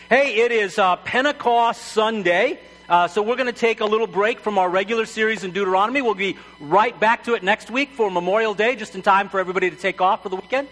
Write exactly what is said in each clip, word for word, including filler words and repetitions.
Hey, it is uh, Pentecost Sunday, uh, so we're going to take a little break from our regular series in Deuteronomy. We'll be right back to it next week for Memorial Day, just in time for everybody to take off for the weekend.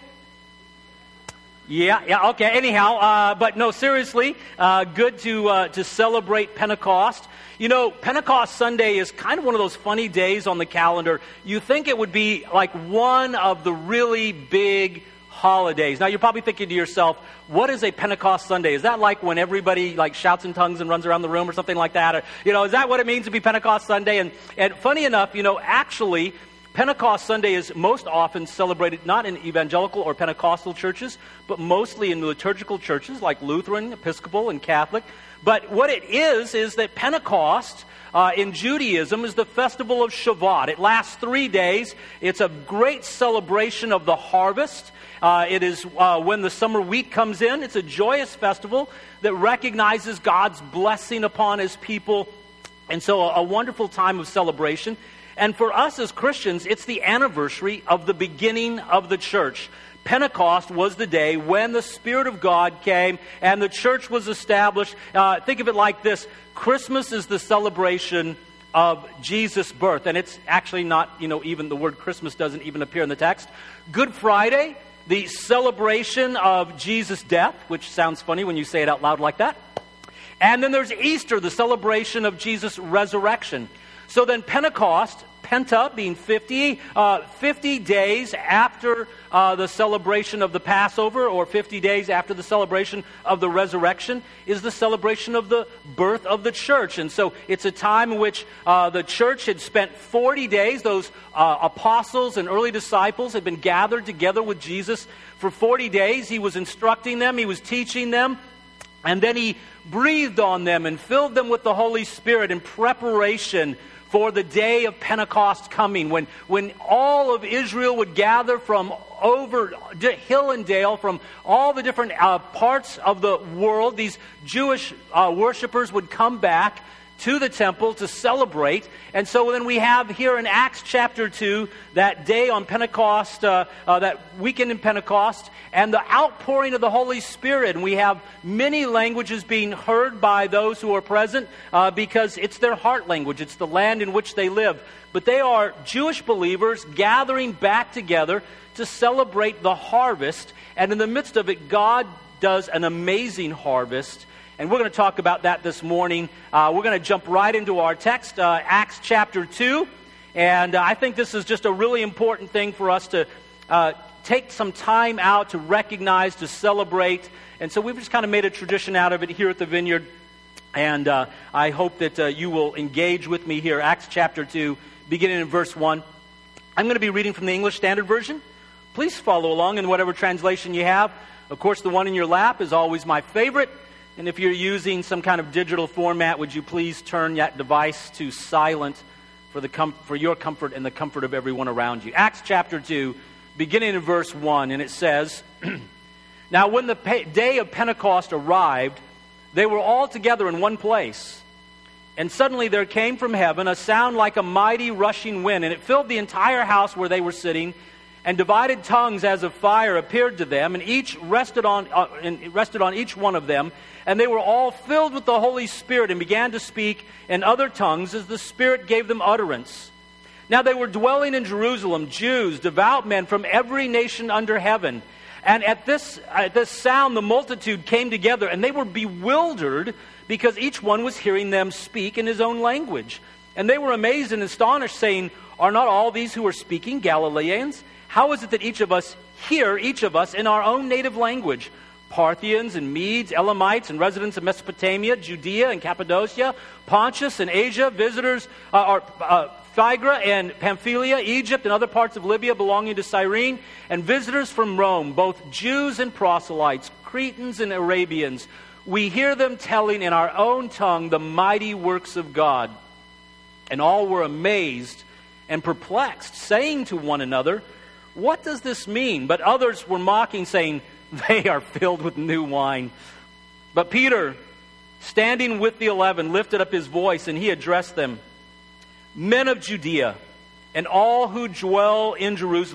Yeah, yeah, okay, anyhow, uh, but no, seriously, uh, good to uh, to celebrate Pentecost. You know, Pentecost Sunday is kind of one of those funny days on the calendar. You think it would be like one of the really big holidays. Now, you're probably thinking to yourself, what is a Pentecost Sunday? Is that like when everybody like shouts in tongues and runs around the room or something like that? Or, you know, is that what it means to be Pentecost Sunday? And, and funny enough, you know, actually, Pentecost Sunday is most often celebrated not in evangelical or Pentecostal churches, but mostly in liturgical churches like Lutheran, Episcopal, and Catholic. But what it is, is that Pentecost uh, in Judaism is the festival of Shavuot. It lasts three days. It's a great celebration of the harvest. Uh, it is uh, when the summer wheat comes in. It's a joyous festival that recognizes God's blessing upon His people. And so a, a wonderful time of celebration. And for us as Christians, it's the anniversary of the beginning of the church. Pentecost was the day when the Spirit of God came and the church was established. Uh, think of it like this. Christmas is the celebration of Jesus' birth. And it's actually not, you know, even the word Christmas doesn't even appear in the text. Good Friday, the celebration of Jesus' death, which sounds funny when you say it out loud like that. And then there's Easter, the celebration of Jesus' resurrection. So then Pentecost, Penta being fifty, uh, fifty days after uh, the celebration of the Passover, or fifty days after the celebration of the resurrection, is the celebration of the birth of the church. And so it's a time in which uh, the church had spent forty days. Those uh, apostles and early disciples had been gathered together with Jesus for forty days. He was instructing them, He was teaching them, and then He breathed on them and filled them with the Holy Spirit in preparation for the day of Pentecost coming, when, when all of Israel would gather from over hill and dale, from all the different uh, parts of the world. These Jewish uh, worshipers would come back to the temple to celebrate. And so then we have here in Acts chapter two, that day on Pentecost, uh, uh, that weekend in Pentecost, and the outpouring of the Holy Spirit. And we have many languages being heard by those who are present uh, because it's their heart language. It's the land in which they live. But they are Jewish believers gathering back together to celebrate the harvest. And in the midst of it, God does an amazing harvest. And we're going to talk about that this morning. Uh, we're going to jump right into our text, uh, Acts chapter two. And uh, I think this is just a really important thing for us to uh, take some time out to recognize, to celebrate. And so we've just kind of made a tradition out of it here at the Vineyard. And uh, I hope that uh, you will engage with me here. Acts chapter two, beginning in verse one. I'm going to be reading from the English Standard Version. Please follow along in whatever translation you have. Of course, the one in your lap is always my favorite. And if you're using some kind of digital format, would you please turn that device to silent for the com- for your comfort and the comfort of everyone around you. Acts chapter two, beginning in verse one, and it says, Now when the pe- day of Pentecost arrived, they were all together in one place. And suddenly there came from heaven a sound like a mighty rushing wind, and it filled the entire house where they were sitting. And divided tongues as of fire appeared to them, and each rested on uh, and rested on each one of them. And they were all filled with the Holy Spirit and began to speak in other tongues as the Spirit gave them utterance. Now they were dwelling in Jerusalem, Jews, devout men from every nation under heaven. And at this at this sound the multitude came together, and they were bewildered because each one was hearing them speak in his own language. And they were amazed and astonished, saying, Are not all these who are speaking Galileans? How is it that each of us hear, each of us, in our own native language? Parthians and Medes, Elamites and residents of Mesopotamia, Judea and Cappadocia, Pontus and Asia, visitors, uh, or, uh, Phrygia and Pamphylia, Egypt and other parts of Libya belonging to Cyrene, and visitors from Rome, both Jews and proselytes, Cretans and Arabians. We hear them telling in our own tongue the mighty works of God. And all were amazed and perplexed, saying to one another, What does this mean? But others were mocking, saying, They are filled with new wine. But Peter, standing with the eleven, lifted up his voice, and he addressed them. Men of Judea, and all who dwell in Jerusalem,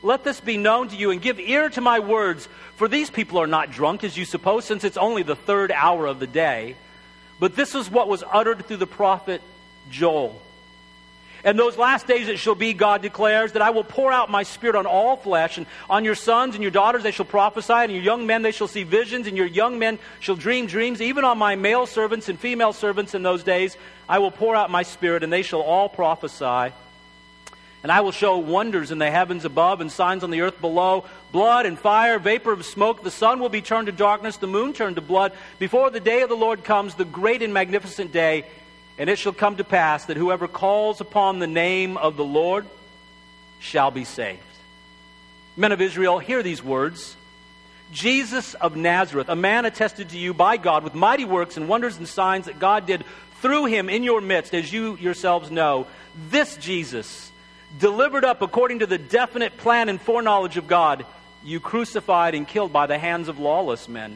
let this be known to you, and give ear to my words. For these people are not drunk, as you suppose, since it's only the third hour of the day. But this is what was uttered through the prophet Joel. In those last days it shall be, God declares, that I will pour out my Spirit on all flesh, and on your sons and your daughters they shall prophesy, and your young men they shall see visions, and your young men shall dream dreams. Even on my male servants and female servants in those days I will pour out my Spirit, and they shall all prophesy. And I will show wonders in the heavens above and signs on the earth below, blood and fire, vapor of smoke. The sun will be turned to darkness, the moon turned to blood, before the day of the Lord comes, the great and magnificent day. And it shall come to pass that whoever calls upon the name of the Lord shall be saved. Men of Israel, hear these words. Jesus of Nazareth, a man attested to you by God with mighty works and wonders and signs that God did through him in your midst, as you yourselves know. This Jesus, delivered up according to the definite plan and foreknowledge of God, you crucified and killed by the hands of lawless men.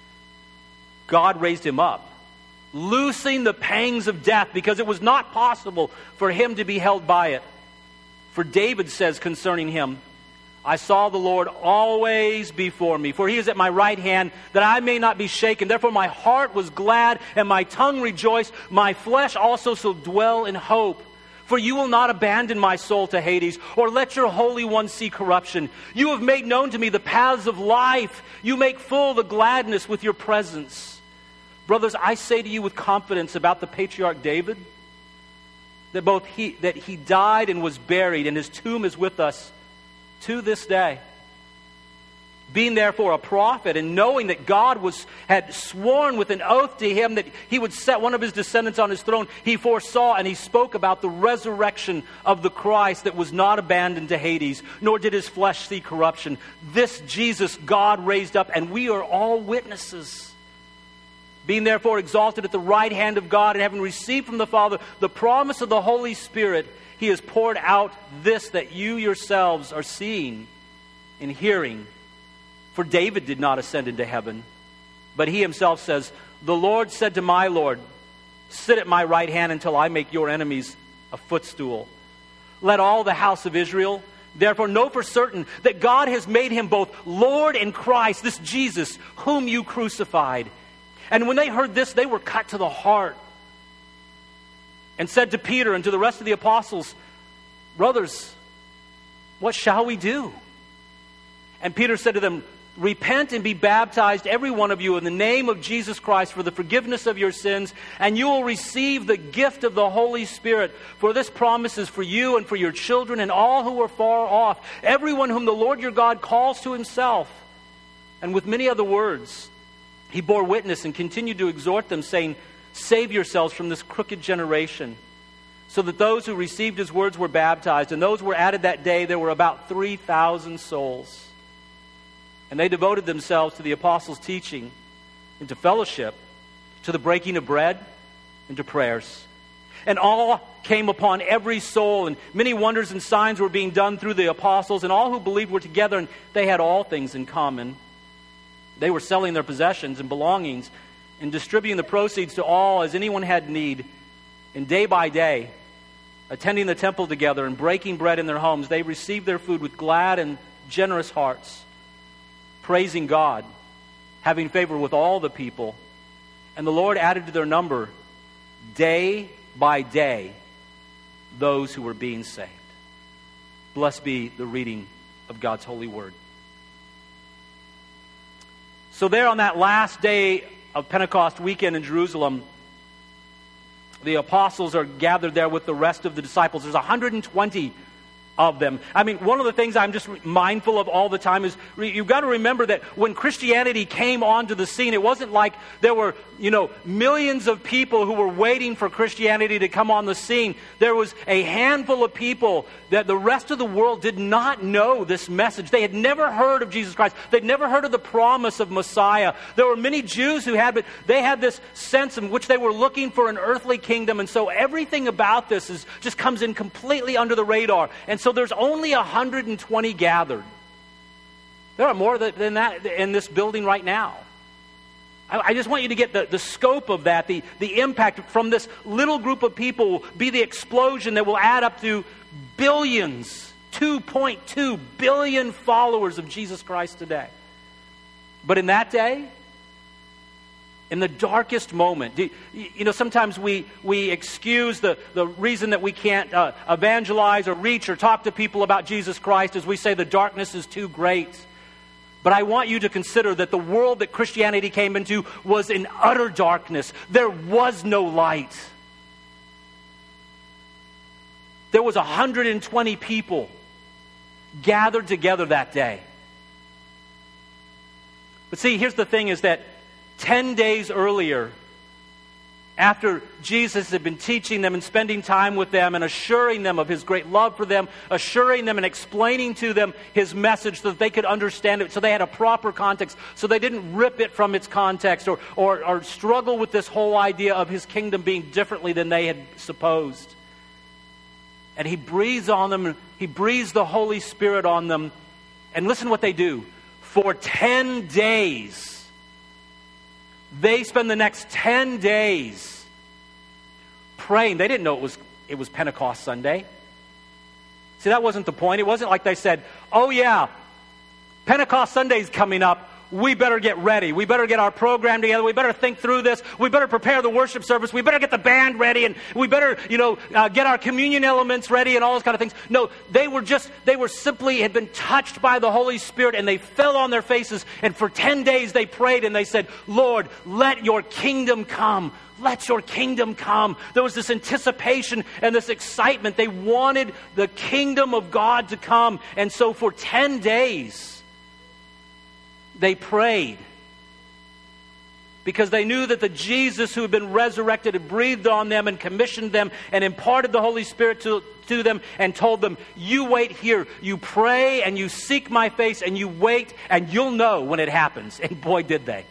God raised him up, loosing the pangs of death, because it was not possible for him to be held by it. For David says concerning him, I saw the Lord always before me, for he is at my right hand, that I may not be shaken. Therefore my heart was glad, and my tongue rejoiced. My flesh also shall dwell in hope. For you will not abandon my soul to Hades, or let your Holy One see corruption. You have made known to me the paths of life. You make full the gladness with your presence. Brothers, I say to you with confidence about the patriarch David, that both he that he died and was buried, and his tomb is with us to this day. Being therefore a prophet, and knowing that God was had sworn with an oath to him that he would set one of his descendants on his throne, he foresaw and he spoke about the resurrection of the Christ that was not abandoned to Hades, nor did his flesh see corruption. This Jesus God raised up, and we are all witnesses. Being therefore exalted at the right hand of God, and having received from the Father the promise of the Holy Spirit, he has poured out this that you yourselves are seeing and hearing. For David did not ascend into heaven, but he himself says, the Lord said to my Lord, sit at my right hand until I make your enemies a footstool. Let all the house of Israel therefore know for certain that God has made him both Lord and Christ, this Jesus whom you crucified. And when they heard this, they were cut to the heart, and said to Peter and to the rest of the apostles, brothers, what shall we do? And Peter said to them, repent and be baptized, every one of you, in the name of Jesus Christ for the forgiveness of your sins, and you will receive the gift of the Holy Spirit. For this promise is for you and for your children and all who are far off, everyone whom the Lord your God calls to himself. And with many other words he bore witness and continued to exhort them, saying, save yourselves from this crooked generation. So that those who received his words were baptized, and those were added that day, there were about three thousand souls. And they devoted themselves to the apostles' teaching, and to fellowship, to the breaking of bread, and to prayers. And awe came upon every soul, and many wonders and signs were being done through the apostles, and all who believed were together, and they had all things in common. They were selling their possessions and belongings and distributing the proceeds to all as anyone had need. And day by day, attending the temple together and breaking bread in their homes, they received their food with glad and generous hearts, praising God, having favor with all the people. And the Lord added to their number day by day those who were being saved. Blessed be the reading of God's holy word. So there on that last day of Pentecost weekend in Jerusalem, the apostles are gathered there with the rest of the disciples. There's one hundred twenty of them. I mean, one of the things I'm just mindful of all the time is you've got to remember that when Christianity came onto the scene, it wasn't like there were, you know, millions of people who were waiting for Christianity to come on the scene. There was a handful of people that the rest of the world did not know this message. They had never heard of Jesus Christ. They'd never heard of the promise of Messiah. There were many Jews who had, but they had this sense in which they were looking for an earthly kingdom. And so everything about this is just comes in completely under the radar. And so there's only one hundred twenty gathered. There are more than that in this building right now. I just want you to get the, the scope of that, the, the impact from this little group of people will be the explosion that will add up to billions two point two billion followers of Jesus Christ today. But in that day, in the darkest moment, you know, sometimes we, we excuse the, the reason that we can't uh, evangelize or reach or talk to people about Jesus Christ as we say the darkness is too great. But I want you to consider that the world that Christianity came into was in utter darkness. There was no light. There was one hundred twenty people gathered together that day. But see, here's the thing is that ten days earlier, after Jesus had been teaching them and spending time with them and assuring them of His great love for them, assuring them and explaining to them His message so that they could understand it, so they had a proper context, so they didn't rip it from its context or, or, or struggle with this whole idea of His kingdom being differently than they had supposed. And He breathes on them, He breathes the Holy Spirit on them, and listen what they do. For ten days, they spend the next ten days praying. They didn't know it was it was Pentecost Sunday. See, that wasn't the point. It wasn't like they said, oh yeah, Pentecost Sunday's coming up. We better get ready. We better get our program together. We better think through this. We better prepare the worship service. We better get the band ready. And we better, you know, uh, get our communion elements ready and all those kind of things. No, they were just, they were simply, had been touched by the Holy Spirit and they fell on their faces. And for ten days they prayed and they said, Lord, let your kingdom come. Let your kingdom come. There was this anticipation and this excitement. They wanted the kingdom of God to come. And so for ten days, they prayed because they knew that the Jesus who had been resurrected had breathed on them and commissioned them and imparted the Holy Spirit to, to them and told them, you wait here, you pray and you seek my face and you wait and you'll know when it happens. And boy, did they.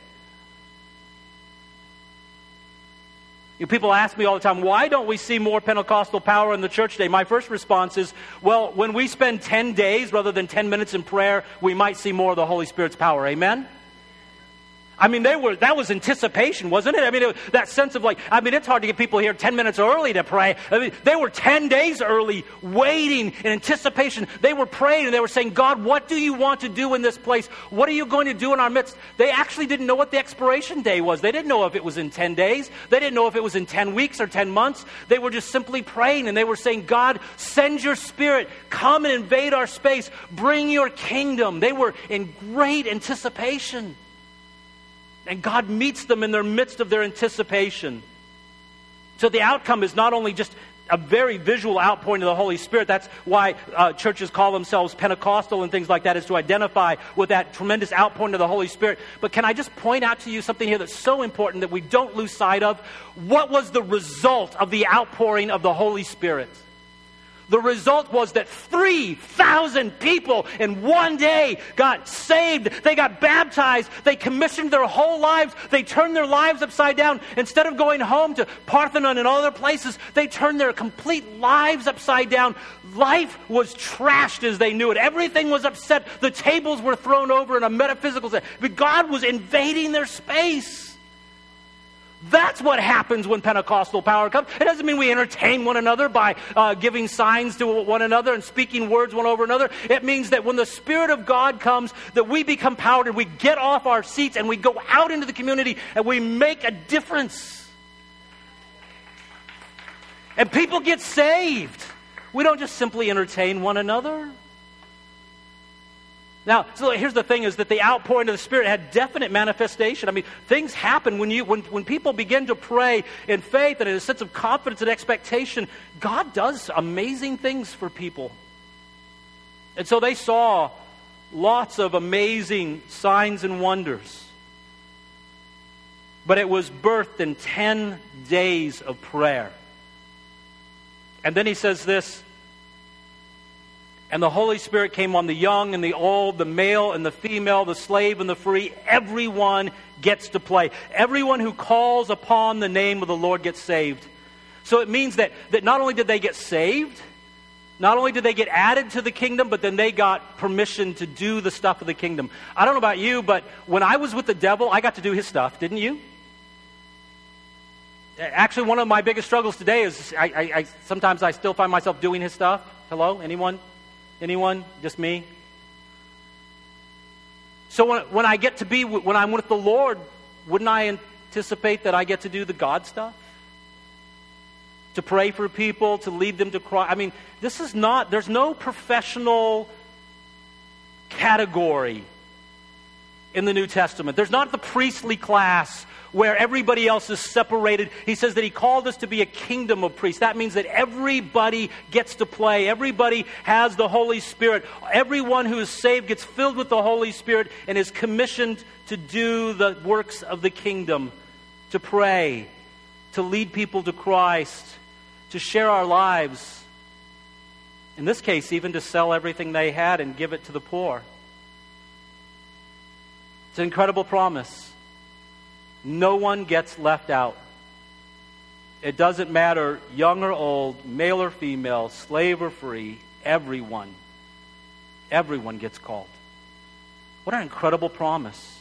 You know, people ask me all the time, why don't we see more Pentecostal power in the church today? My first response is, well, when we spend ten days rather than ten minutes in prayer, we might see more of the Holy Spirit's power. Amen? I mean, they were that was anticipation, wasn't it? I mean, it, that sense of like, I mean, it's hard to get people here ten minutes early to pray. I mean, they were ten days early, waiting in anticipation. They were praying and they were saying, God, what do you want to do in this place? What are you going to do in our midst? They actually didn't know what the expiration day was. They didn't know if it was in ten days. They didn't know if it was in ten weeks or ten months. They were just simply praying and they were saying, God, send your Spirit. Come and invade our space. Bring your kingdom. They were in great anticipation. And God meets them in their midst of their anticipation. So the outcome is not only just a very visual outpouring of the Holy Spirit. That's why uh, churches call themselves Pentecostal and things like that, is to identify with that tremendous outpouring of the Holy Spirit. But can I just point out to you something here that's so important that we don't lose sight of? What was the result of the outpouring of the Holy Spirit? The result was that three thousand people in one day got saved. They got baptized. They commissioned their whole lives. They turned their lives upside down. Instead of going home to Parthenon and other places, they turned their complete lives upside down. Life was trashed as they knew it. Everything was upset. The tables were thrown over in a metaphysical sense. But God was invading their space. That's what happens when Pentecostal power comes. It doesn't mean we entertain one another by uh, giving signs to one another and speaking words one over another. It means that when the Spirit of God comes, that we become powered and we get off our seats and we go out into the community and we make a difference. And people get saved. We don't just simply entertain one another. Now, so here's the thing, is that the outpouring of the Spirit had definite manifestation. I mean, things happen when you when, when people begin to pray in faith and in a sense of confidence and expectation. God does amazing things for people. And so they saw lots of amazing signs and wonders. But it was birthed in ten days of prayer. And then he says this, and the Holy Spirit came on the young and the old, the male and the female, the slave and the free. Everyone gets to play. Everyone who calls upon the name of the Lord gets saved. So it means that, that not only did they get saved, not only did they get added to the kingdom, but then they got permission to do the stuff of the kingdom. I don't know about you, but when I was with the devil, I got to do his stuff, didn't you? Actually, one of my biggest struggles today is I, I, I sometimes I still find myself doing his stuff. Hello? Anyone? Anyone? Just me? So when, when I get to be, when I'm with the Lord, wouldn't I anticipate that I get to do the God stuff? To pray for people, to lead them to Christ. I mean, this is not, there's no professional category in the New Testament. There's not the priestly class where everybody else is separated. He says that He called us to be a kingdom of priests. That means that everybody gets to play. Everybody has the Holy Spirit. Everyone who is saved gets filled with the Holy Spirit and is commissioned to do the works of the kingdom, to pray, to lead people to Christ, to share our lives. In this case, even to sell everything they had and give it to the poor. It's an incredible promise. No one gets left out. It doesn't matter, young or old, male or female, slave or free, everyone, everyone gets called. What an incredible promise.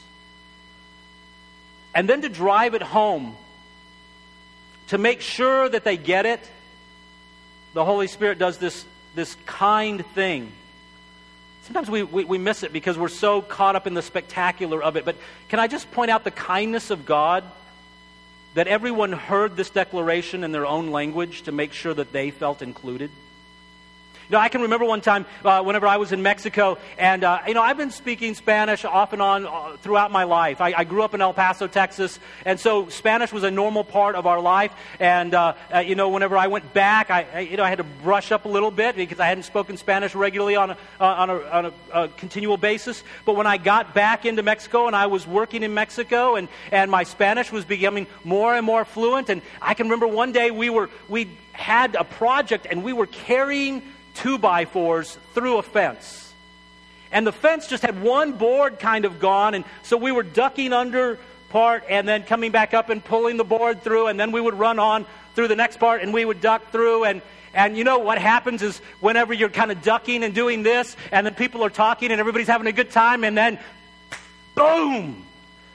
And then to drive it home, to make sure that they get it, the Holy Spirit does this, this kind thing. Sometimes we, we, we miss it because we're so caught up in the spectacular of it. But can I just point out the kindness of God? That everyone heard this declaration in their own language to make sure that they felt included. You know, I can remember one time uh, whenever I was in Mexico, and uh, you know, I've been speaking Spanish off and on uh, throughout my life. I, I grew up in El Paso, Texas, and so Spanish was a normal part of our life. And uh, uh, you know, whenever I went back, I, I you know I had to brush up a little bit because I hadn't spoken Spanish regularly on a, uh, on a, on a, a continual basis. But when I got back into Mexico and I was working in Mexico, and and my Spanish was becoming more and more fluent, and I can remember one day we were we had a project and we were carrying two by fours through a fence. And the fence just had one board kind of gone, and so we were ducking under part and then coming back up and pulling the board through, and then we would run on through the next part and we would duck through. And and you know what happens is whenever you're kind of ducking and doing this, and then people are talking and everybody's having a good time, and then boom!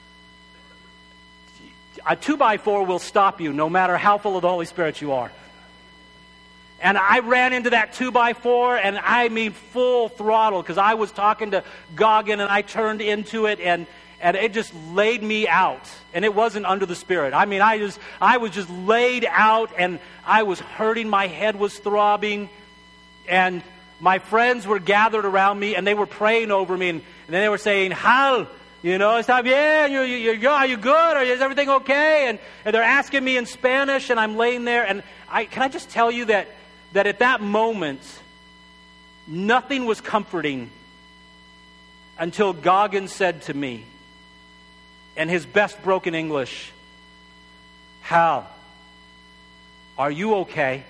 A two by four will stop you no matter how full of the Holy Spirit you are. And I ran into that two by four, and I mean full throttle, because I was talking to Goggin, and I turned into it, and, and it just laid me out. And it wasn't under the Spirit. I mean, I just I was just laid out, and I was hurting. My head was throbbing, and my friends were gathered around me, and they were praying over me, and, and then they were saying, "Hal, you know, está bien, you, you, you, are you good? Or is everything okay?" And, and they're asking me in Spanish, and I'm laying there, and I can I just tell you that that at that moment, nothing was comforting until Goggin said to me, in his best broken English, "Hal, are you okay?"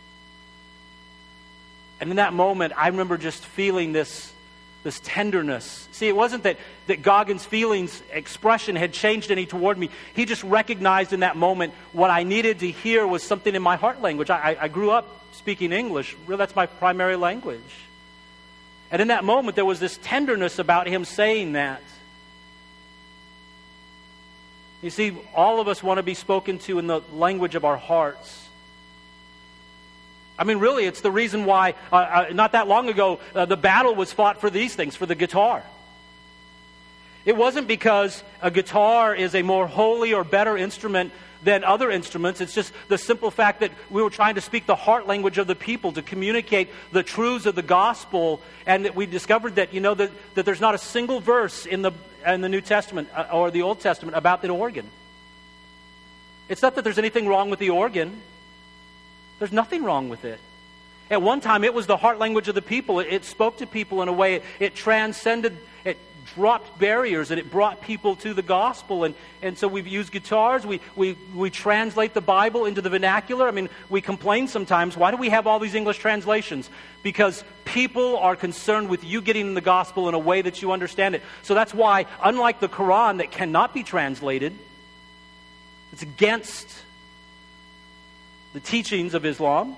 And in that moment, I remember just feeling this, this tenderness. See, it wasn't that, that Goggin's feelings, expression had changed any toward me. He just recognized in that moment what I needed to hear was something in my heart language. I, I, I grew up speaking English. Really, that's my primary language. And in that moment, there was this tenderness about him saying that. You see, all of us want to be spoken to in the language of our hearts. I mean, really, it's the reason why, uh, uh, not that long ago, uh, the battle was fought for these things, for the guitar. It wasn't because a guitar is a more holy or better instrument than other instruments. It's just the simple fact that we were trying to speak the heart language of the people, to communicate the truths of the gospel, and that we discovered that, you know, that, that there's not a single verse in the in the New Testament uh, or the Old Testament about the organ. It's not that there's anything wrong with the organ. There's nothing wrong with it. At one time, it was the heart language of the people. It, it spoke to people in a way, it, it transcended, it dropped barriers, and it brought people to the gospel. And, and so we've used guitars, we, we, we translate the Bible into the vernacular. I mean, we complain sometimes, why do we have all these English translations? Because people are concerned with you getting the gospel in a way that you understand it. So that's why, unlike the Quran that cannot be translated, it's against the teachings of Islam,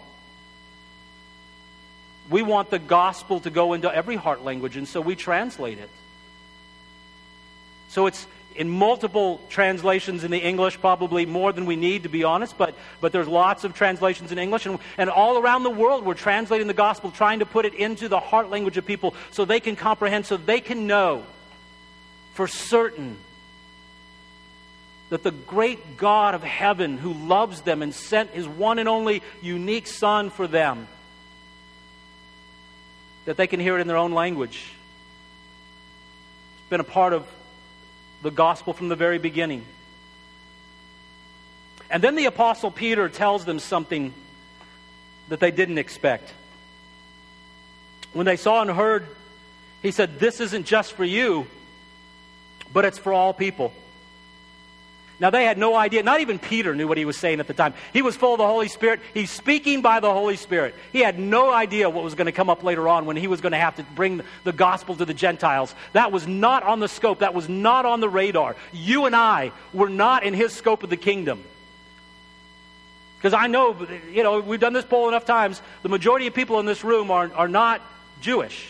we want the gospel to go into every heart language, and so we translate it. So it's in multiple translations in the English, probably more than we need, to be honest, but, but there's lots of translations in English. And, and all around the world, we're translating the gospel, trying to put it into the heart language of people so they can comprehend, so they can know for certain that the great God of heaven who loves them and sent His one and only unique Son for them, that they can hear it in their own language. It's been a part of the gospel from the very beginning. And then the Apostle Peter tells them something that they didn't expect. When they saw and heard, he said, "This isn't just for you, but it's for all people." Now, they had no idea. Not even Peter knew what he was saying at the time. He was full of the Holy Spirit. He's speaking by the Holy Spirit. He had no idea what was going to come up later on when he was going to have to bring the gospel to the Gentiles. That was not on the scope. That was not on the radar. You and I were not in his scope of the kingdom. Because I know, you know, we've done this poll enough times. The majority of people in this room are, are not Jewish.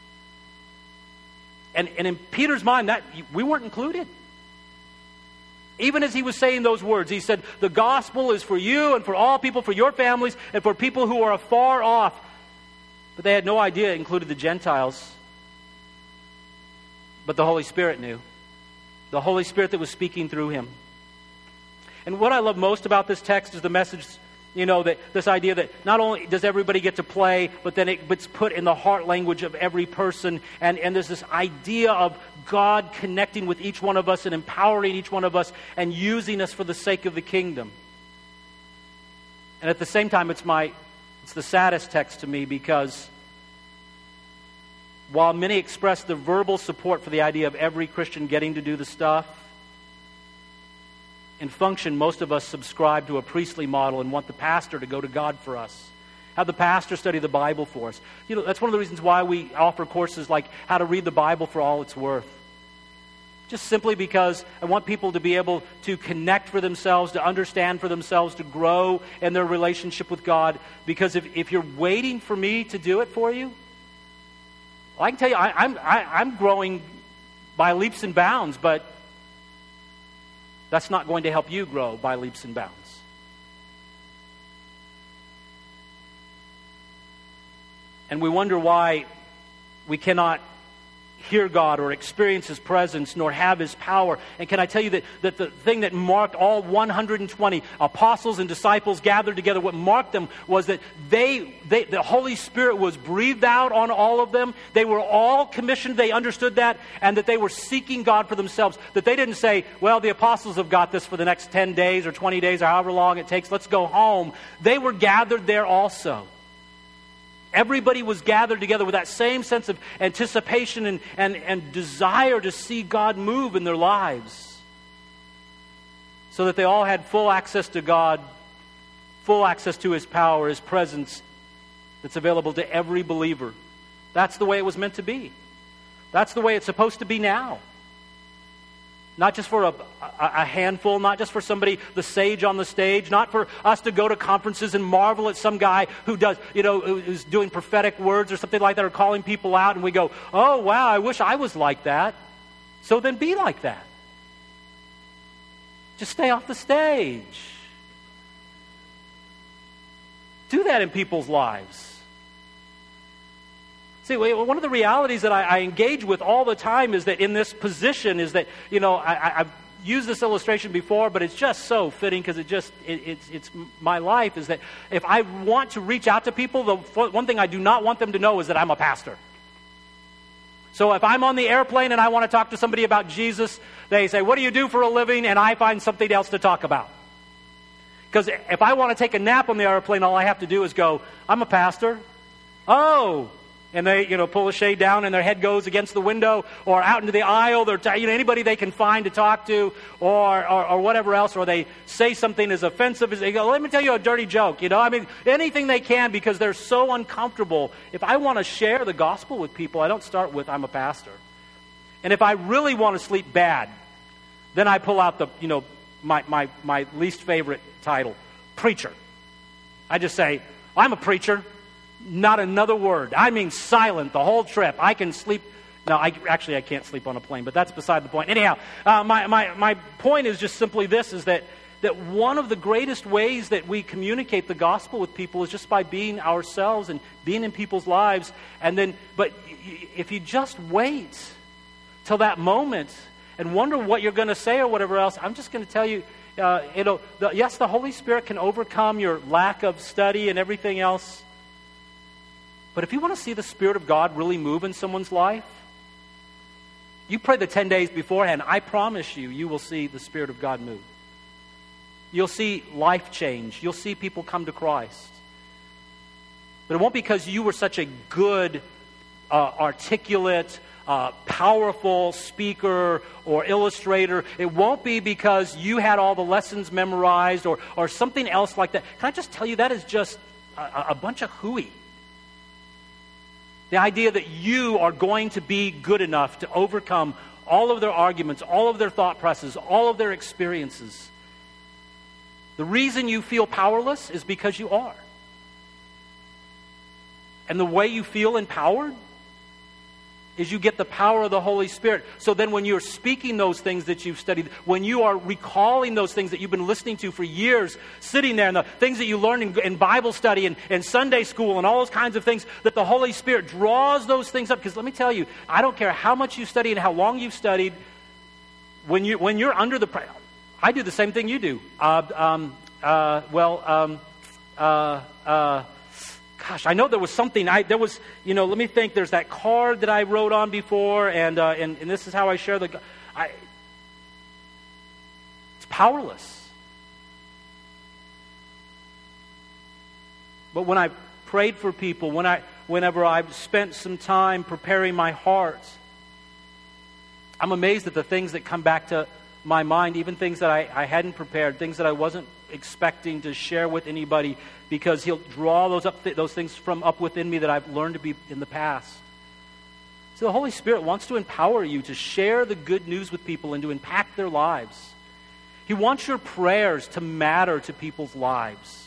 And, and in Peter's mind, that we weren't included. Even as he was saying those words, he said, the gospel is for you and for all people, for your families, and for people who are afar off. But they had no idea it included the Gentiles. But the Holy Spirit knew. The Holy Spirit that was speaking through him. And what I love most about this text is the message, you know, that this idea that not only does everybody get to play, but then it, it's put in the heart language of every person. And, and there's this idea of God connecting with each one of us and empowering each one of us and using us for the sake of the kingdom. And at the same time, it's my it's the saddest text to me, because while many express the verbal support for the idea of every Christian getting to do the stuff, in function, most of us subscribe to a priestly model and want the pastor to go to God for us. Have the pastor study the Bible for us. You know, that's one of the reasons why we offer courses like how to read the Bible for all it's worth. Just simply because I want people to be able to connect for themselves, to understand for themselves, to grow in their relationship with God. Because if, if you're waiting for me to do it for you, well, I can tell you, I, I'm, I, I'm growing by leaps and bounds, but that's not going to help you grow by leaps and bounds. And we wonder why we cannot hear God or experience His presence nor have His power. And can I tell you that, that the thing that marked all one hundred twenty apostles and disciples gathered together, what marked them was that they, they, the Holy Spirit was breathed out on all of them. They were all commissioned. They understood that, and that they were seeking God for themselves. That they didn't say, well, the apostles have got this for the next ten days or twenty days or however long it takes. Let's go home. They were gathered there also. Everybody was gathered together with that same sense of anticipation and, and, and desire to see God move in their lives. So that they all had full access to God, full access to His power, His presence that's available to every believer. That's the way it was meant to be. That's the way it's supposed to be now. Not just for a, a, a handful, not just for somebody, the sage on the stage, not for us to go to conferences and marvel at some guy who does, you know, who's doing prophetic words or something like that, or calling people out, and we go, oh, wow, I wish I was like that. So then be like that. Just stay off the stage. Do that in people's lives. See, one of the realities that I, I engage with all the time is that in this position is that, you know, I, I've used this illustration before, but it's just so fitting because it just, it, it's, it's my life, is that if I want to reach out to people, the one thing I do not want them to know is that I'm a pastor. So if I'm on the airplane and I want to talk to somebody about Jesus, they say, what do you do for a living? And I find something else to talk about. Because if I want to take a nap on the airplane, all I have to do is go, I'm a pastor. Oh, and they, you know, pull a shade down and their head goes against the window or out into the aisle. They're, t- you know, anybody they can find to talk to or, or, or whatever else, or they say something as offensive as they go, let me tell you a dirty joke, you know. I mean, anything they can because they're so uncomfortable. If I want to share the gospel with people, I don't start with, I'm a pastor. And if I really want to sleep bad, then I pull out the, you know, my, my, my least favorite title, preacher. I just say, I'm a preacher. Not another word. I mean silent the whole trip. I can sleep, No, I, actually, I can't sleep on a plane, but that's beside the point. Anyhow, uh, my, my, my point is just simply this, is that, that one of the greatest ways that we communicate the gospel with people is just by being ourselves and being in people's lives. And then, but if you just wait till that moment and wonder what you're going to say or whatever else, I'm just going to tell you, uh, you know, the, yes, the Holy Spirit can overcome your lack of study and everything else. But if you want to see the Spirit of God really move in someone's life, you pray the ten days beforehand. I promise you, you will see the Spirit of God move. You'll see life change. You'll see people come to Christ. But it won't be because you were such a good, uh, articulate, uh, powerful speaker or illustrator. It won't be because you had all the lessons memorized or, or something else like that. Can I just tell you, that is just a, a bunch of hooey. The idea that you are going to be good enough to overcome all of their arguments, all of their thought processes, all of their experiences. The reason you feel powerless is because you are. And the way you feel empowered is you get the power of the Holy Spirit. So then when you're speaking those things that you've studied, when you are recalling those things that you've been listening to for years, sitting there, and the things that you learned in, in Bible study and, and Sunday school and all those kinds of things, that the Holy Spirit draws those things up. Because let me tell you, I don't care how much you study and how long you've studied, when, you, when you're under the pressure, I do the same thing you do. Uh, um, uh, well, um, uh, uh, Gosh, I know there was something, I, there was, you know, let me think, there's that card that I wrote on before, and uh, and, and this is how I share the, I, it's powerless. But when I prayed for people, when I, whenever I've spent some time preparing my heart, I'm amazed at the things that come back to my mind, even things that I, I hadn't prepared, things that I wasn't expecting to share with anybody, because He'll draw those up, th- those things from up within me that I've learned to be in the past. So the Holy Spirit wants to empower you to share the good news with people and to impact their lives. He wants your prayers to matter to people's lives.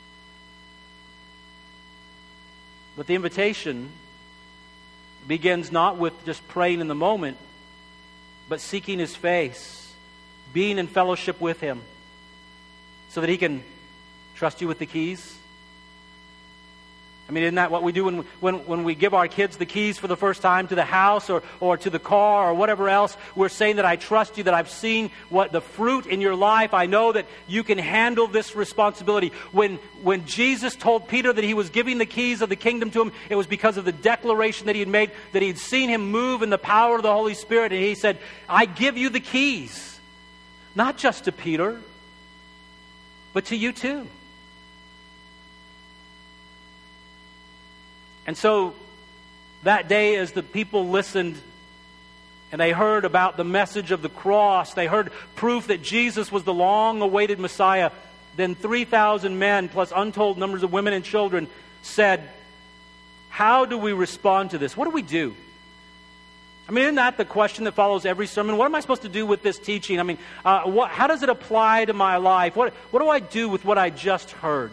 But the invitation begins not with just praying in the moment, but seeking His face, being in fellowship with Him, so that He can trust you with the keys. I mean, isn't that what we do when, when, when we give our kids the keys for the first time to the house or, or to the car or whatever else? We're saying that I trust you, that I've seen what the fruit in your life. I know that you can handle this responsibility. When, when Jesus told Peter that He was giving the keys of the kingdom to him, it was because of the declaration that He had made, that He had seen him move in the power of the Holy Spirit. And He said, I give you the keys. Not just to Peter, but to you too. And so that day, as the people listened and they heard about the message of the cross, they heard proof that Jesus was the long-awaited Messiah, then three thousand men plus untold numbers of women and children said, how do we respond to this? What do we do? I mean, isn't that the question that follows every sermon? What am I supposed to do with this teaching? I mean, uh, what, how does it apply to my life? What, what do I do with what I just heard?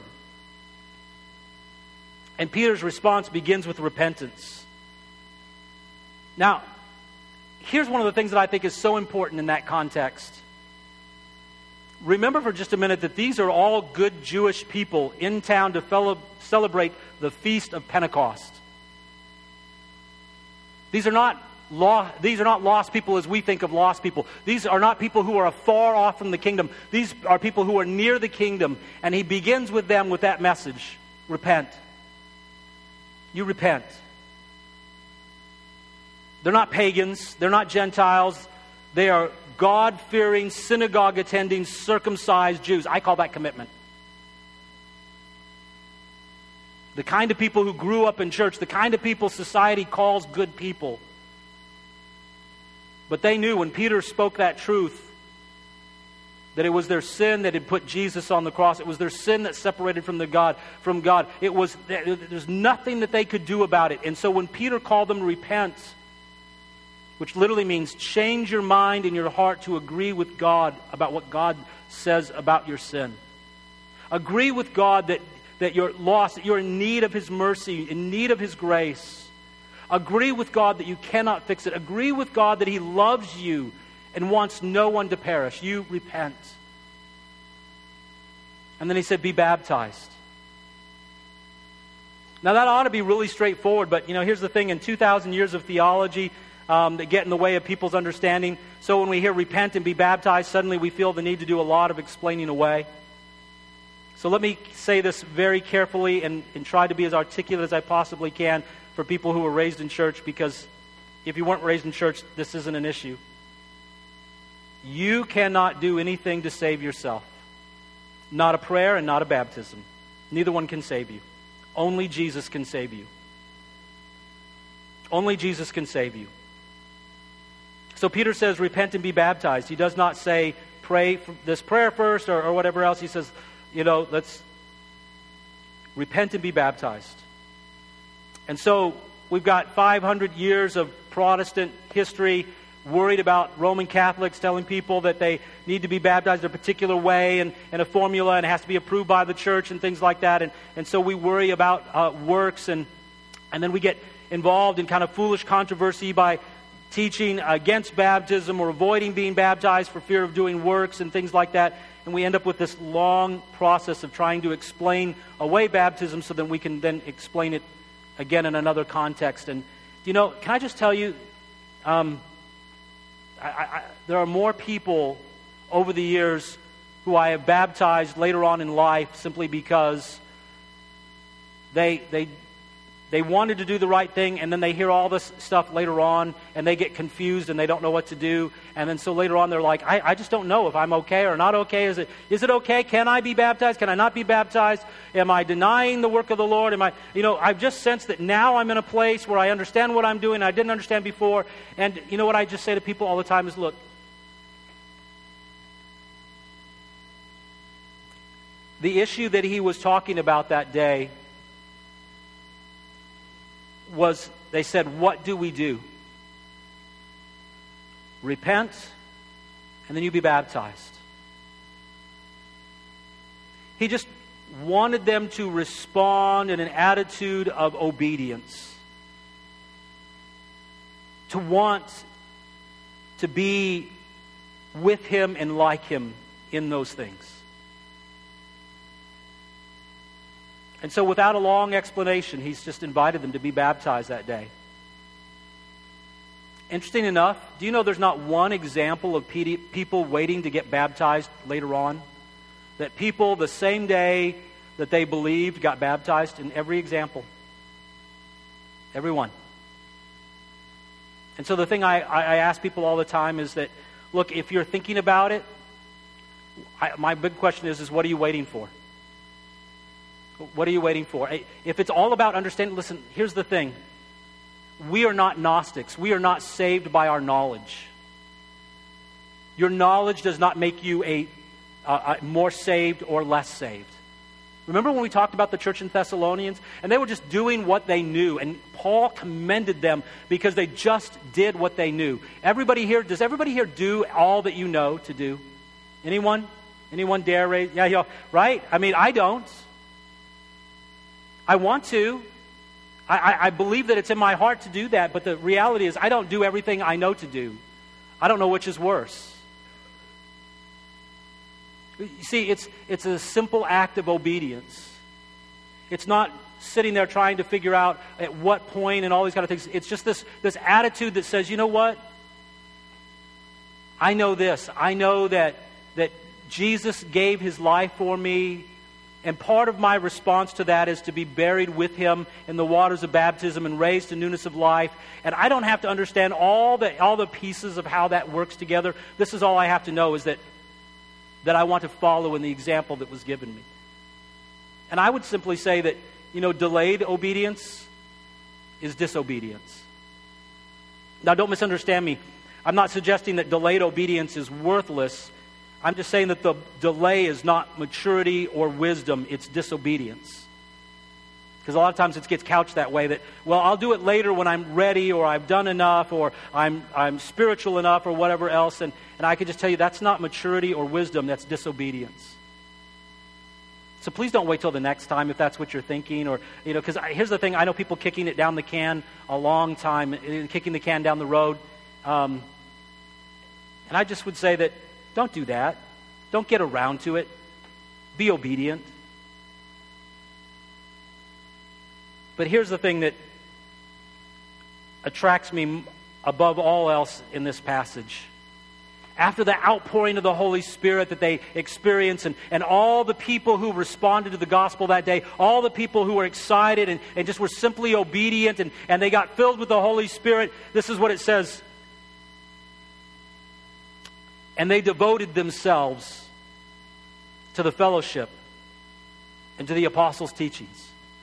And Peter's response begins with repentance. Now, here's one of the things that I think is so important in that context. Remember for just a minute that these are all good Jewish people in town to fel- celebrate the Feast of Pentecost. These are not Law, these are not lost people as we think of lost people. These are not people who are far off from the kingdom. These are people who are near the kingdom. And He begins with them with that message. Repent. You repent. They're not pagans. They're not Gentiles. They are God-fearing, synagogue-attending, circumcised Jews. I call that commitment. The kind of people who grew up in church. The kind of people society calls good people. But they knew when Peter spoke that truth that it was their sin that had put Jesus on the cross. It was their sin that separated from the God, from God. It was, there's nothing that they could do about it. And so when Peter called them to repent, which literally means change your mind and your heart to agree with God about what God says about your sin. Agree with God that, that you're lost, that you're in need of His mercy, in need of His grace. Agree with God that you cannot fix it. Agree with God that He loves you and wants no one to perish. You repent. And then He said, be baptized. Now that ought to be really straightforward, but you know, here's the thing, in two thousand years of theology um, that get in the way of people's understanding, so when we hear repent and be baptized, suddenly we feel the need to do a lot of explaining away. So let me say this very carefully and, and try to be as articulate as I possibly can for people who were raised in church, because if you weren't raised in church, this isn't an issue. You cannot do anything to save yourself. Not a prayer and not a baptism. Neither one can save you. Only Jesus can save you. Only Jesus can save you. So Peter says, repent and be baptized. He does not say, pray this prayer first or, or whatever else. He says, you know, let's repent and be baptized. And so we've got five hundred years of Protestant history worried about Roman Catholics telling people that they need to be baptized a particular way and, and a formula, and it has to be approved by the church and things like that. And, and so we worry about uh, works, and, and then we get involved in kind of foolish controversy by teaching against baptism or avoiding being baptized for fear of doing works and things like that. And we end up with this long process of trying to explain away baptism so that we can then explain it again in another context. And, you know, can I just tell you, um, I, I, there are more people over the years who I have baptized later on in life simply because they they they wanted to do the right thing, and then they hear all this stuff later on, and they get confused and they don't know what to do. And then so later on they're like, I, I just don't know if I'm okay or not okay. Is it is it okay? Can I be baptized? Can I not be baptized? Am I denying the work of the Lord? Am I, you know, I've just sensed that now I'm in a place where I understand what I'm doing I didn't understand before. And you know what I just say to people all the time is, look, the issue that he was talking about that day was, they said, what do we do? Repent, and then you be baptized. He just wanted them to respond in an attitude of obedience. To want to be with Him and like Him in those things. And so without a long explanation, he's just invited them to be baptized that day. Interesting enough, do you know there's not one example of people waiting to get baptized later on? That people, the same day that they believed, got baptized in every example. Every one. And so the thing I, I ask people all the time is that, look, if you're thinking about it, I, my big question is, is what are you waiting for? What are you waiting for? If it's all about understanding, listen, here's the thing. We are not Gnostics. We are not saved by our knowledge. Your knowledge does not make you a, a, a more saved or less saved. Remember when we talked about the church in Thessalonians? And they were just doing what they knew. And Paul commended them because they just did what they knew. Everybody here, does everybody here do all that you know to do? Anyone? Anyone dare raise? Yeah, yeah, right? I mean, I don't. I want to. I, I, I believe that it's in my heart to do that, but the reality is I don't do everything I know to do. I don't know which is worse. You see, it's it's a simple act of obedience. It's not sitting there trying to figure out at what point and all these kind of things. It's just this, this attitude that says, you know what? I know this. I know that that Jesus gave His life for me. And part of my response to that is to be buried with Him in the waters of baptism and raised to newness of life. And I don't have to understand all the all the pieces of how that works together. This is all I have to know, is that that I want to follow in the example that was given me. And I would simply say that, you know, delayed obedience is disobedience. Now, don't misunderstand me. I'm not suggesting that delayed obedience is worthless. I'm just saying that the delay is not maturity or wisdom, it's disobedience. Because a lot of times it gets couched that way, that, well, I'll do it later when I'm ready, or I've done enough, or I'm I'm spiritual enough, or whatever else. And, and I can just tell you that's not maturity or wisdom, that's disobedience. So please don't wait till the next time if that's what you're thinking. Or, you know, because here's the thing. I know people kicking it down the can a long time, kicking the can down the road. Um, and I just would say that don't do that. Don't get around to it. Be obedient. But here's the thing that attracts me above all else in this passage. After the outpouring of the Holy Spirit that they experience, and, and all the people who responded to the gospel that day, all the people who were excited and, and just were simply obedient, and, and they got filled with the Holy Spirit, this is what it says. And they devoted themselves to the fellowship and to the apostles' teachings.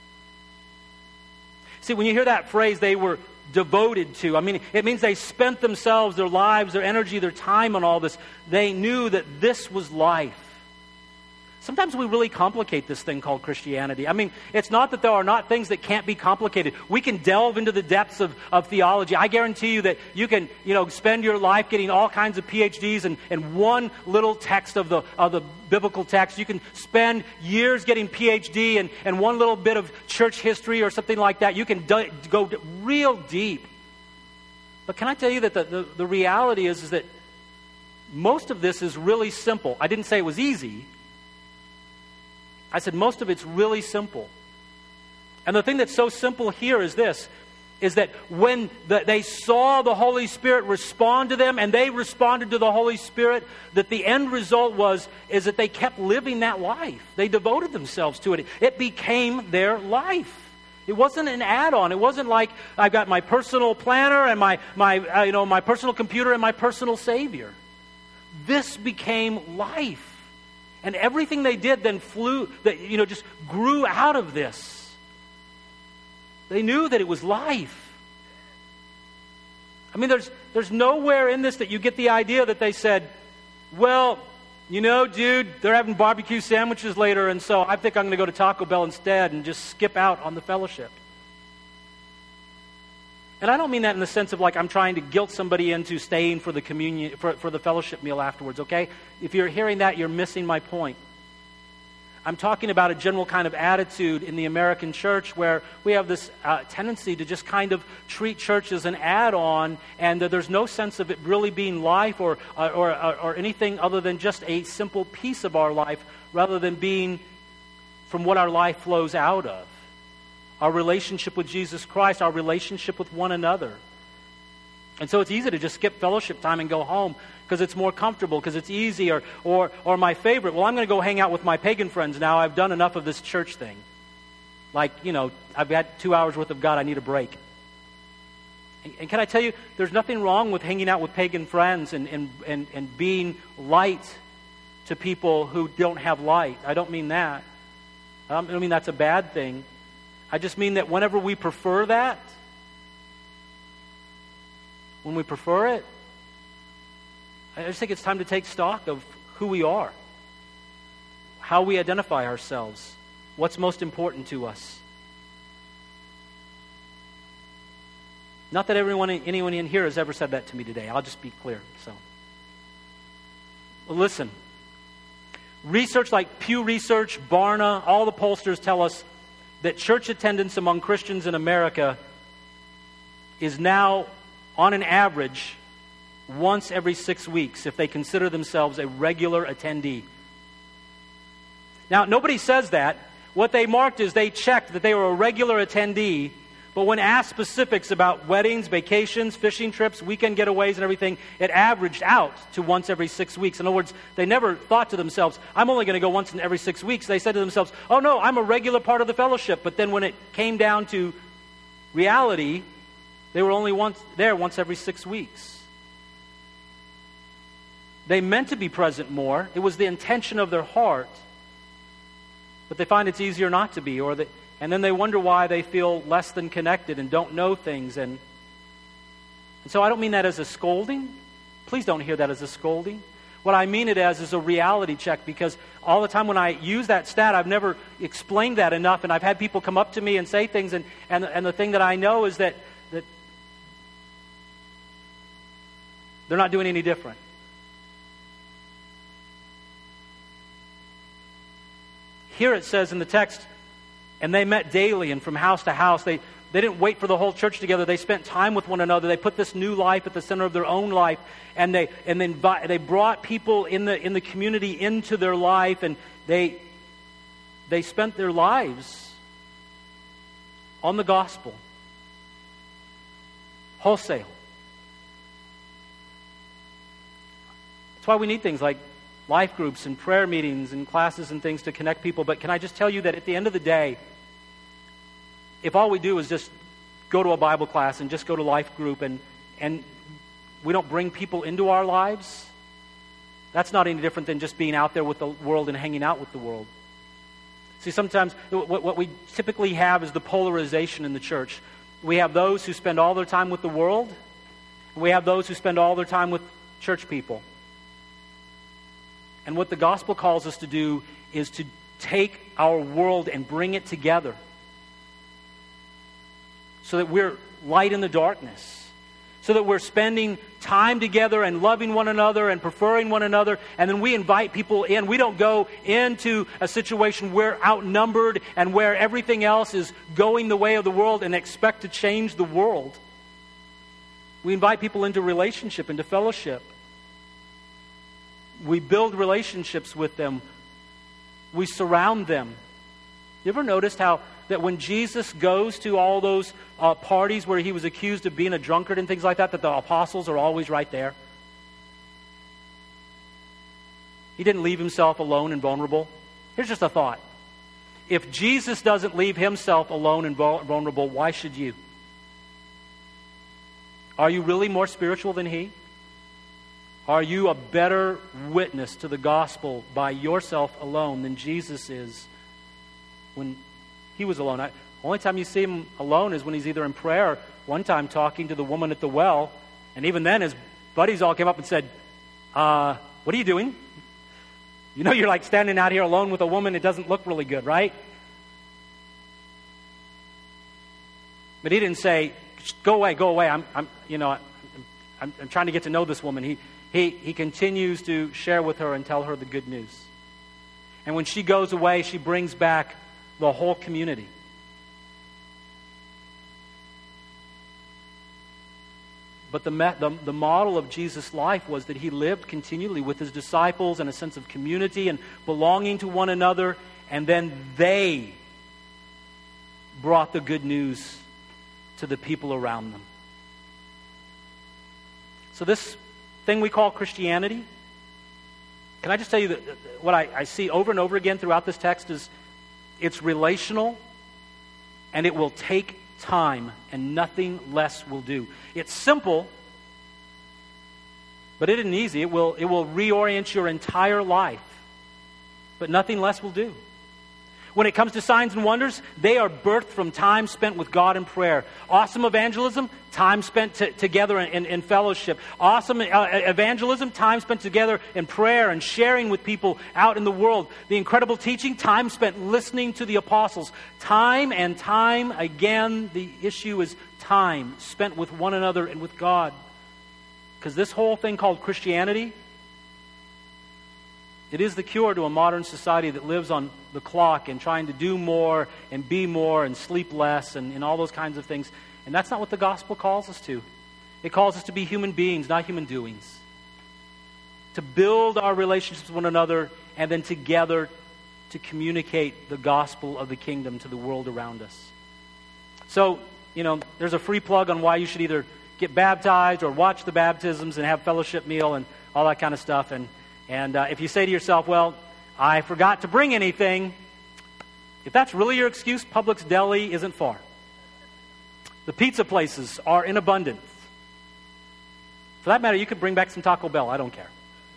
See, when you hear that phrase, they were devoted to, I mean, it means they spent themselves, their lives, their energy, their time on all this. They knew that this was life. Sometimes we really complicate this thing called Christianity. I mean, it's not that there are not things that can't be complicated. We can delve into the depths of, of theology. I guarantee you that you can, you know, spend your life getting all kinds of P H Ds and, and one little text of the of the biblical text. You can spend years getting P H D and, and one little bit of church history or something like that. You can do, go real deep. But can I tell you that the, the, the reality is, is that most of this is really simple. I didn't say it was easy. I said most of it's really simple. And the thing that's so simple here is this, is that when the, they saw the Holy Spirit respond to them and they responded to the Holy Spirit, that the end result was, is that they kept living that life. They devoted themselves to it. It became their life. It wasn't an add-on. It wasn't like I've got my personal planner and my, my uh, you know, my personal computer and my personal Savior. This became life. And everything they did then flew, that you know, just grew out of this. They knew that it was life. I mean, there's there's nowhere in this that you get the idea that they said, well, you know, dude, they're having barbecue sandwiches later, and so I think I'm going to go to Taco Bell instead and just skip out on the fellowship. And I don't mean that in the sense of like I'm trying to guilt somebody into staying for the communion, for, for the fellowship meal afterwards, okay? If you're hearing that, you're missing my point. I'm talking about a general kind of attitude in the American church where we have this uh, tendency to just kind of treat church as an add-on, and uh, there's no sense of it really being life or, uh, or, or, or anything other than just a simple piece of our life rather than being from what our life flows out of. Our relationship with Jesus Christ, our relationship with one another. And so it's easy to just skip fellowship time and go home because it's more comfortable, because it's easy, or, or, or my favorite, well, I'm going to go hang out with my pagan friends now. I've done enough of this church thing. Like, you know, I've had two hours worth of God. I need a break. And, and can I tell you, there's nothing wrong with hanging out with pagan friends and, and, and, and being light to people who don't have light. I don't mean that. I don't mean that's a bad thing. I just mean that whenever we prefer that, when we prefer it, I just think it's time to take stock of who we are, how we identify ourselves, what's most important to us. Not that everyone, anyone in here has ever said that to me today. I'll just be clear. So, well, listen. Research like Pew Research, Barna, all the pollsters tell us that church attendance among Christians in America is now, on an average, once every six weeks if they consider themselves a regular attendee. Now, nobody says that. What they marked is they checked that they were a regular attendee, but when asked specifics about weddings, vacations, fishing trips, weekend getaways, and everything, it averaged out to once every six weeks. In other words, they never thought to themselves, I'm only going to go once in every six weeks. They said to themselves, oh no, I'm a regular part of the fellowship. But then when it came down to reality, they were only once there once every six weeks. They meant to be present more. It was the intention of their heart. But they find it's easier not to be, or that, and then they wonder why they feel less than connected and don't know things. And, and so I don't mean that as a scolding. Please don't hear that as a scolding. What I mean it as is a reality check, because all the time when I use that stat, I've never explained that enough, and I've had people come up to me and say things, and, and, and the thing that I know is that, that they're not doing any different. here it says in the text, and they met daily and from house to house. They, they didn't wait for the whole church together. They spent time with one another. They put this new life at the center of their own life, and they and then they brought people in the in the community into their life, and they they spent their lives on the gospel, wholesale. That's why we need things like life groups and prayer meetings and classes and things to connect people. But can I just tell you that at the end of the day, if all we do is just go to a Bible class and just go to life group and and we don't bring people into our lives, that's not any different than just being out there with the world and hanging out with the world. See, sometimes what, what we typically have is the polarization in the church. We have those who spend all their time with the world, and we have those who spend all their time with church people. And what the gospel calls us to do is to take our world and bring it together so that we're light in the darkness, so that we're spending time together and loving one another and preferring one another, and then we invite people in. We don't go into a situation where outnumbered and where everything else is going the way of the world and expect to change the world. We invite people into relationship, into fellowship. We build relationships with them. We surround them. You ever noticed how that when Jesus goes to all those uh, parties where he was accused of being a drunkard and things like that, that the apostles are always right there? He didn't leave himself alone and vulnerable. Here's just a thought. If Jesus doesn't leave himself alone and vulnerable, why should you? Are you really more spiritual than he? Are you a better witness to the gospel by yourself alone than Jesus is when he was alone? The only time you see him alone is when he's either in prayer, one time talking to the woman at the well, and even then his buddies all came up and said, uh, what are you doing? You know you're like standing out here alone with a woman. It doesn't look really good, right? But he didn't say, go away, go away. I'm, I'm you know, I'm, I'm trying to get to know this woman. He He, he continues to share with her and tell her the good news. And when she goes away, she brings back the whole community. But the, the, the model of Jesus' life was that he lived continually with his disciples and a sense of community and belonging to one another, and then they brought the good news to the people around them. So this thing we call Christianity, can I just tell you that what I, I see over and over again throughout this text is it's relational and it will take time and nothing less will do. It's simple, but it isn't easy. It will, it will reorient your entire life, but nothing less will do. When it comes to signs and wonders, they are birthed from time spent with God in prayer. Awesome evangelism, time spent t- together in, in, in fellowship. Awesome uh, evangelism, time spent together in prayer and sharing with people out in the world. The incredible teaching, time spent listening to the apostles. Time and time again, the issue is time spent with one another and with God. Because this whole thing called Christianity, it is the cure to a modern society that lives on the clock and trying to do more and be more and sleep less and, and all those kinds of things. And that's not what the gospel calls us to. It calls us to be human beings, not human doings. To build our relationships with one another and then together to communicate the gospel of the kingdom to the world around us. So, you know, there's a free plug on why you should either get baptized or watch the baptisms and have fellowship meal and all that kind of stuff. And And uh, if you say to yourself, well, I forgot to bring anything, if that's really your excuse, Publix Deli isn't far. The pizza places are in abundance. For that matter, you could bring back some Taco Bell. I don't care.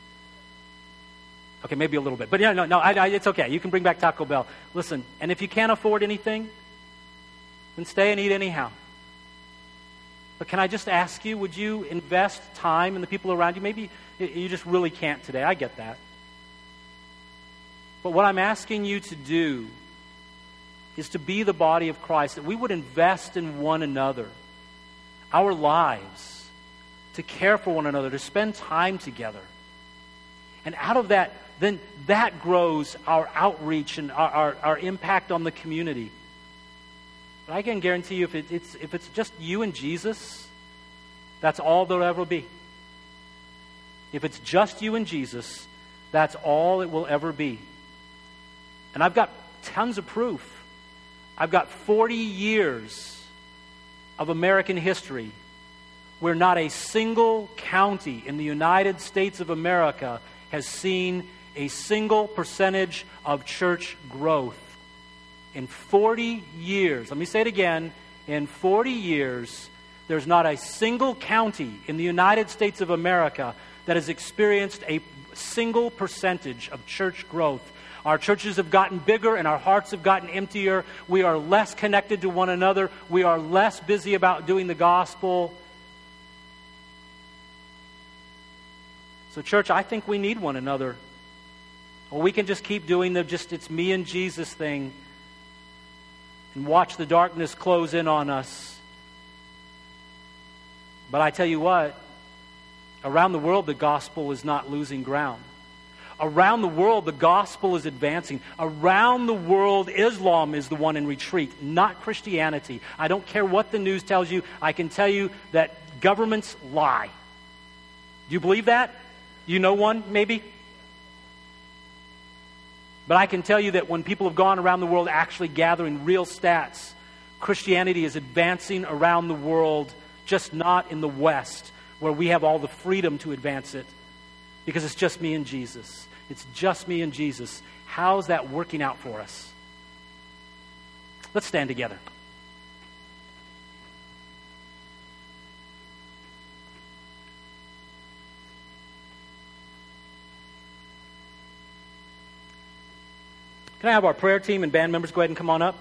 Okay, maybe a little bit. But yeah, no, no, I, I, it's okay. You can bring back Taco Bell. Listen, and if you can't afford anything, then stay and eat anyhow. But can I just ask you, would you invest time in the people around you? Maybe you just really can't today. I get that. But what I'm asking you to do is to be the body of Christ, that we would invest in one another, our lives, to care for one another, to spend time together. And out of that then that grows our outreach and our, our, our impact on the community. But I can guarantee you, if it, it's if it's just you and Jesus, that's all there'll ever be. If it's just you and Jesus, that's all it will ever be. And I've got tons of proof. I've got forty years of American history where not a single county in the United States of America has seen a single percentage of church growth. In forty years, let me say it again, in forty years, there's not a single county in the United States of America that has experienced a single percentage of church growth. Our churches have gotten bigger and our hearts have gotten emptier. We are less connected to one another. We are less busy about doing the gospel. So, church, I think we need one another. Or we can just keep doing the just it's me and Jesus thing and watch the darkness close in on us. But I tell you what, around the world the gospel is not losing ground. Around the world, the gospel is advancing. Around the world, Islam is the one in retreat, not Christianity. I don't care what the news tells you. I can tell you that governments lie. Do you believe that? You know one, maybe? But I can tell you that when people have gone around the world actually gathering real stats, Christianity is advancing around the world, just not in the West, where we have all the freedom to advance it. Because it's just me and Jesus. It's just me and Jesus. How's that working out for us? Let's stand together. Can I have our prayer team and band members go ahead and come on up?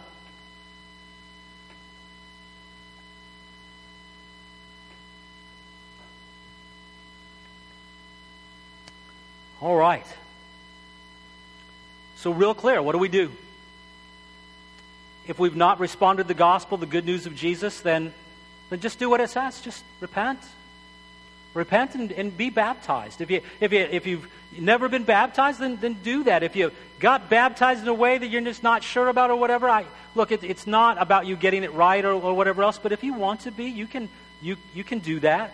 All right. So real clear, what do we do? If we've not responded to the gospel, the good news of Jesus, then, then just do what it says. Just repent. Repent and, and be baptized. If, you, if, you, if you've never been baptized, then, then do that. If you got baptized in a way that you're just not sure about or whatever, I look, it, it's not about you getting it right or, or whatever else, but if you want to be, you can, you, you can do that.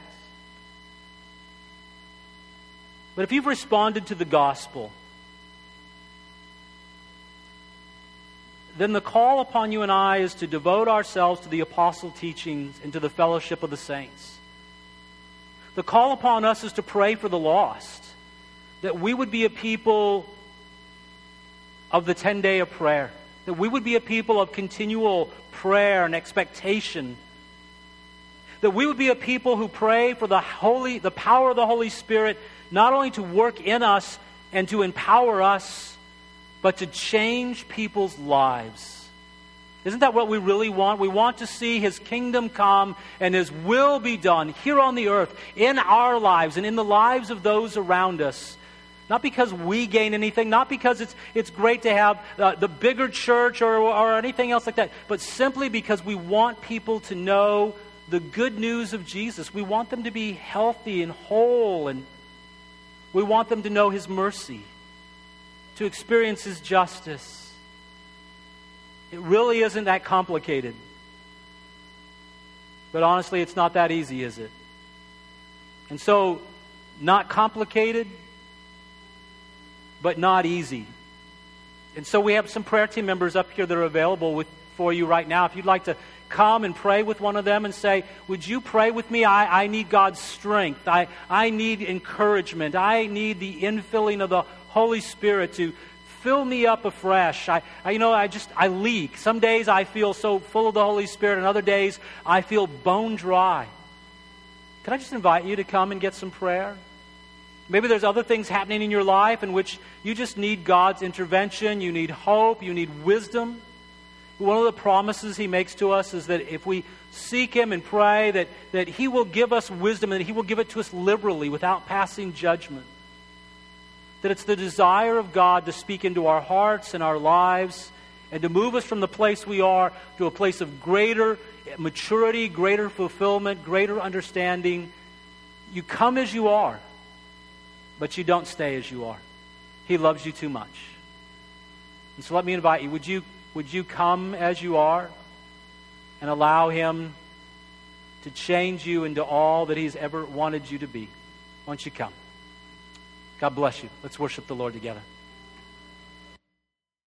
But if you've responded to the gospel, then the call upon you and I is to devote ourselves to the apostle teachings and to the fellowship of the saints. The call upon us is to pray for the lost, that we would be a people of the ten-day of prayer, that we would be a people of continual prayer and expectation, that we would be a people who pray for the holy, the power of the Holy Spirit, not only to work in us and to empower us, but to change people's lives. Isn't that what we really want? We want to see His kingdom come and His will be done here on the earth, in our lives and in the lives of those around us. Not because we gain anything, not because it's it's great to have uh, the bigger church or, or anything else like that, but simply because we want people to know the good news of Jesus. We want them to be healthy and whole, and we want them to know His mercy, to experience His justice. It really isn't that complicated. But honestly, it's not that easy, is it? And so, not complicated, but not easy. And so we have some prayer team members up here that are available with, for you right now. If you'd like to come and pray with one of them and say, would you pray with me? I, I need God's strength. I, I need encouragement. I need the infilling of the Holy Spirit to fill me up afresh. I, I, you know, I just, I leak. Some days I feel so full of the Holy Spirit, and other days I feel bone dry. Can I just invite you to come and get some prayer? Maybe there's other things happening in your life in which you just need God's intervention. You need hope. You need wisdom. One of the promises He makes to us is that if we seek Him and pray, that, that He will give us wisdom and that He will give it to us liberally without passing judgment. That it's the desire of God to speak into our hearts and our lives and to move us from the place we are to a place of greater maturity, greater fulfillment, greater understanding. You come as you are, but you don't stay as you are. He loves you too much. And so let me invite you, would you, would you come as you are and allow Him to change you into all that He's ever wanted you to be? Why don't you come? God bless you. Let's worship the Lord together.